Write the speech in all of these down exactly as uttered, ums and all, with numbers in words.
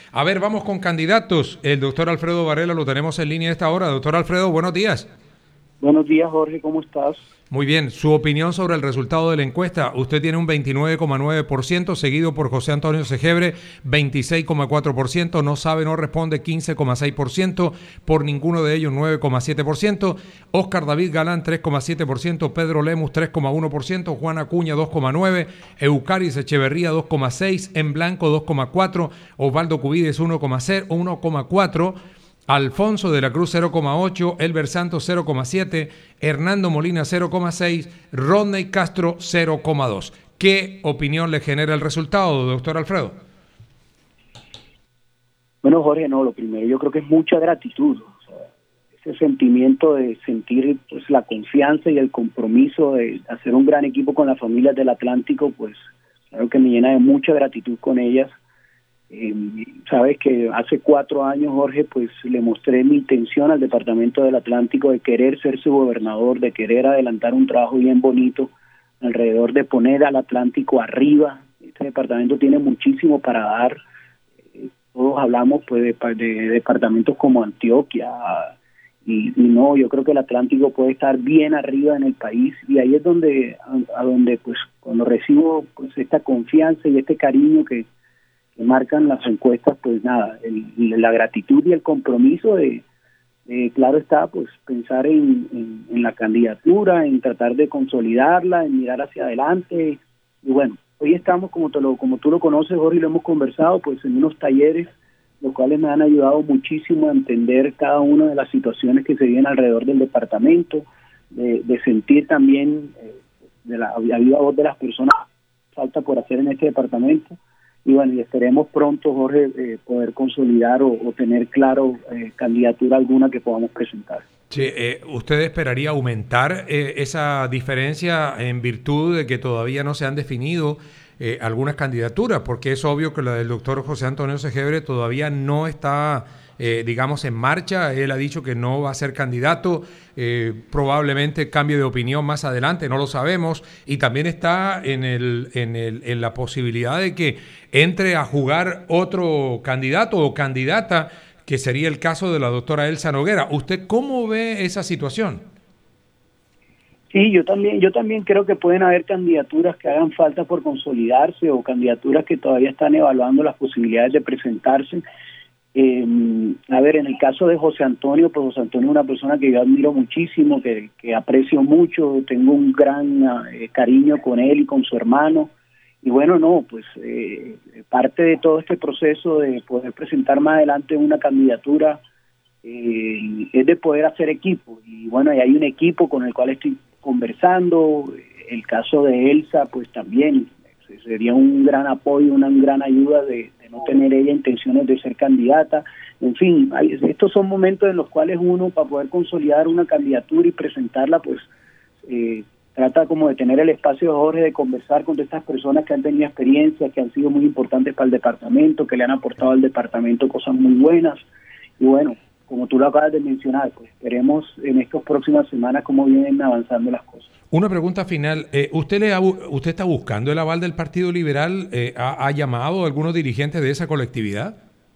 A ver, vamos con candidatos. El doctor Alfredo Varela lo tenemos en línea a esta hora. Doctor Alfredo, buenos días. Buenos días, Jorge, ¿cómo estás? Muy bien, su opinión sobre el resultado de la encuesta. Usted tiene un veintinueve coma nueve por ciento, seguido por José Antonio Segebre, veintiséis coma cuatro por ciento, no sabe, no responde, quince coma seis por ciento, por ninguno de ellos nueve coma siete por ciento, Óscar David Galán tres coma siete por ciento, Pedro Lemus tres coma uno por ciento, Juan Acuña dos coma nueve por ciento, Eucaris Echeverría dos coma seis por ciento, En Blanco dos coma cuatro por ciento, Osvaldo Cubides uno coma cuatro por ciento, Alfonso de la Cruz cero coma ocho, Elber Santos cero coma siete, Hernando Molina cero coma seis, Rodney Castro cero coma dos. ¿Qué opinión le genera el resultado, doctor Alfredo? Bueno, Jorge, no, lo primero yo creo que es mucha gratitud. O sea, ese sentimiento de sentir pues la confianza y el compromiso de hacer un gran equipo con las familias del Atlántico, pues claro que me llena de mucha gratitud con ellas. Eh, sabes que hace cuatro años, Jorge, pues le mostré mi intención al Departamento del Atlántico de querer ser su gobernador, de querer adelantar un trabajo bien bonito alrededor de poner al Atlántico arriba. Este departamento tiene muchísimo para dar. Eh, todos hablamos pues de, de departamentos como Antioquia y, y no, yo creo que el Atlántico puede estar bien arriba en el país, y ahí es donde a, a donde pues cuando recibo pues esta confianza y este cariño que que marcan las encuestas, pues nada, el, la gratitud y el compromiso de, de, claro está, pues pensar en, en, en la candidatura, en tratar de consolidarla, en mirar hacia adelante. Y bueno, hoy estamos, como, te lo, como tú lo conoces, Jorge, y lo hemos conversado, pues en unos talleres, los cuales me han ayudado muchísimo a entender cada una de las situaciones que se viven alrededor del departamento, de, de sentir también eh, de la, la viva voz de las personas que falta por hacer en este departamento. Y bueno, y esperemos pronto, Jorge, eh, poder consolidar o, o tener claro eh, candidatura alguna que podamos presentar. Sí, eh, ¿usted esperaría aumentar eh, esa diferencia en virtud de que todavía no se han definido eh, algunas candidaturas? Porque es obvio que la del doctor José Antonio Segebre todavía no está, eh, digamos, en marcha. Él ha dicho que no va a ser candidato, eh, probablemente cambie de opinión más adelante, no lo sabemos. Y también está en, el, en, el, en la posibilidad de que entre a jugar otro candidato o candidata, que sería el caso de la doctora Elsa Noguera. ¿Usted cómo ve esa situación? Sí, yo también, yo también creo que pueden haber candidaturas que hagan falta por consolidarse, o candidaturas que todavía están evaluando las posibilidades de presentarse. Eh, a ver, en el caso de José Antonio, pues José Antonio es una persona que yo admiro muchísimo, que, que aprecio mucho, tengo un gran eh, cariño con él y con su hermano. Y bueno, no, pues eh, parte de todo este proceso de poder presentar más adelante una candidatura eh, es de poder hacer equipo. Y bueno, y hay un equipo con el cual estoy conversando. El caso de Elsa, pues también sería un gran apoyo, una gran ayuda de, de no tener ella intenciones de ser candidata. En fin, hay, estos son momentos en los cuales uno, para poder consolidar una candidatura y presentarla, pues eh, trata como de tener el espacio, Jorge, de conversar con estas personas que han tenido experiencias, que han sido muy importantes para el departamento, que le han aportado al departamento cosas muy buenas. Y bueno, como tú lo acabas de mencionar, pues esperemos en estas próximas semanas cómo vienen avanzando las cosas. Una pregunta final. Eh, ¿Usted le ha, usted está buscando el aval del Partido Liberal? Eh, ¿ha, ¿Ha llamado a algunos dirigentes de esa colectividad?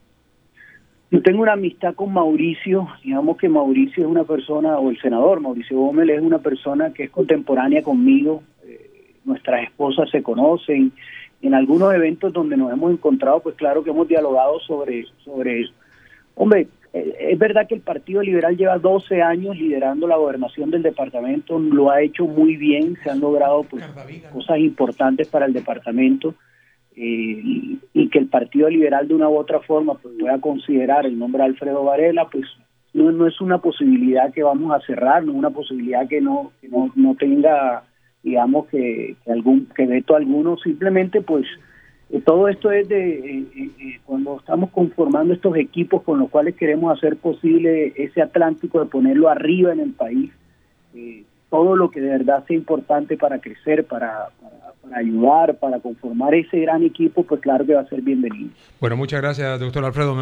Yo tengo una amistad con Mauricio, digamos que Mauricio es una persona, o el senador Mauricio Gómez es una persona que es contemporánea conmigo, eh, nuestras esposas se conocen, en algunos eventos donde nos hemos encontrado, pues claro que hemos dialogado sobre, sobre eso. Hombre, eh, es verdad que el Partido Liberal lleva doce años liderando la gobernación del departamento, lo ha hecho muy bien, se han logrado pues cosas importantes para el departamento. Eh, y, y que el Partido Liberal de una u otra forma pues pueda considerar el nombre de Alfredo Varela, pues no, no es una posibilidad que vamos a cerrar, no es una posibilidad que no que no, no tenga, digamos, que, que algún que veto alguno. Simplemente pues eh, todo esto es de eh, eh, cuando estamos conformando estos equipos con los cuales queremos hacer posible ese Atlántico, de ponerlo arriba en el país, eh, todo lo que de verdad sea importante para crecer, para, para, para ayudar, para conformar ese gran equipo, pues claro que va a ser bienvenido. Bueno, muchas gracias, doctor Alfredo.